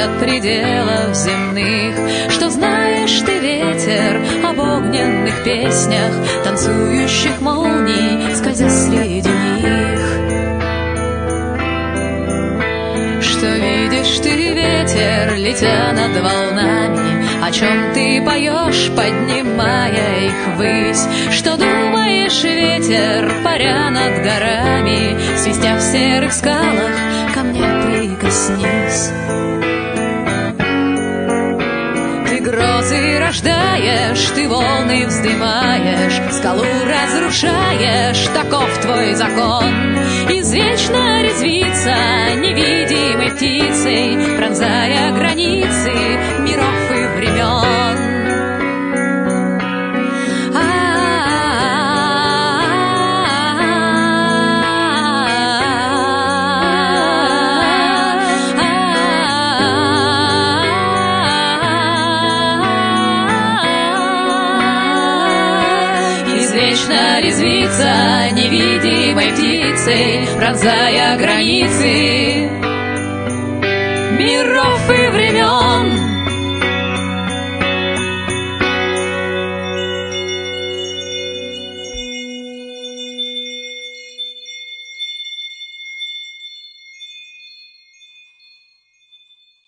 от пределов земных, что знаешь ты, ветер, об огненных песнях, танцующих молний, скользя среди них. Что видишь ты, ветер, летя над волнами, о чем ты поешь, поднимая их ввысь? Что думаешь, ветер, паря над горами, свистя в серых скалах, ко мне прикоснись. Ты грозы рождаешь, ты волны вздымаешь, скалу разрушаешь, таков твой закон. Извечно резвится невидимой птицей, пронзая границы миров и времен. Извечно резвится невидимой птицей, пронзая границы миров и времен.